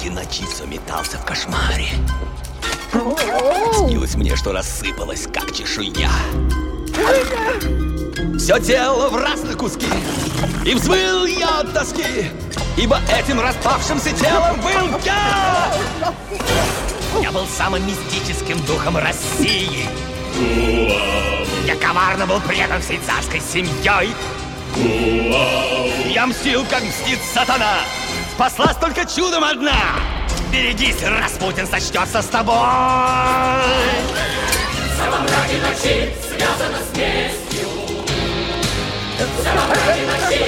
Среди ночи все метался в кошмаре. Снилось мне, что рассыпалась, как чешуя. Все тело в разные куски, и взвыл я от тоски, ибо этим распавшимся телом был я. Я был самым мистическим духом России. Я коварно был предан всей царской семьей. Я мстил, как мстит сатана. Спаслась только чудом одна. Берегись, Распутин сочтется с тобой. За во мраке ночи связано с местью. За во мраке ночи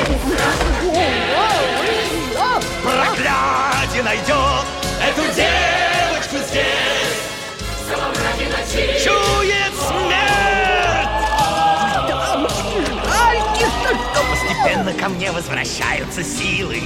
проклятие найдет эту девочку здесь. За во мраке ночи чует смерть. Постепенно ко мне возвращаются силы.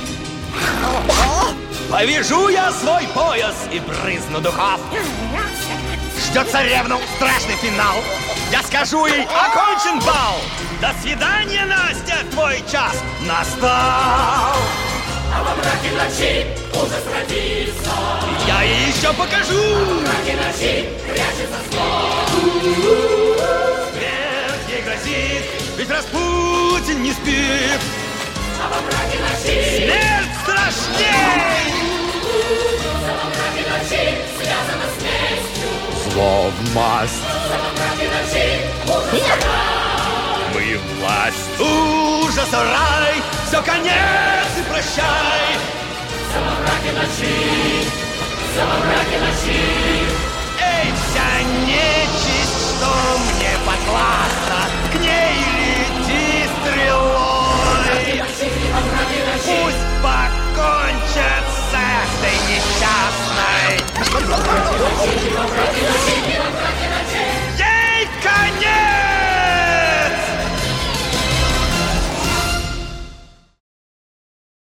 Повяжу я свой пояс и брызну духов. Ждет царевну страшный финал. Я скажу ей: окончен бал. До свидания, Настя, твой час настал. А во мраке ночи ужас родится. Я ей еще покажу. Во мраке ночи прячется зло. Смерть ей грозит, ведь Распутин не спит. А во мраке ночи смерть страшней. За во мраке ночи связано с местью. Зло в масть. За во мраке ночи ужас рай. Мы власть. Ужас рай. Все, конец и прощай. За во мраке ночи. За во мраке ночи. Эй, вся нечисть, что мне подвластна, к ней лети стрелой. Во мраке ночи. Пусть пока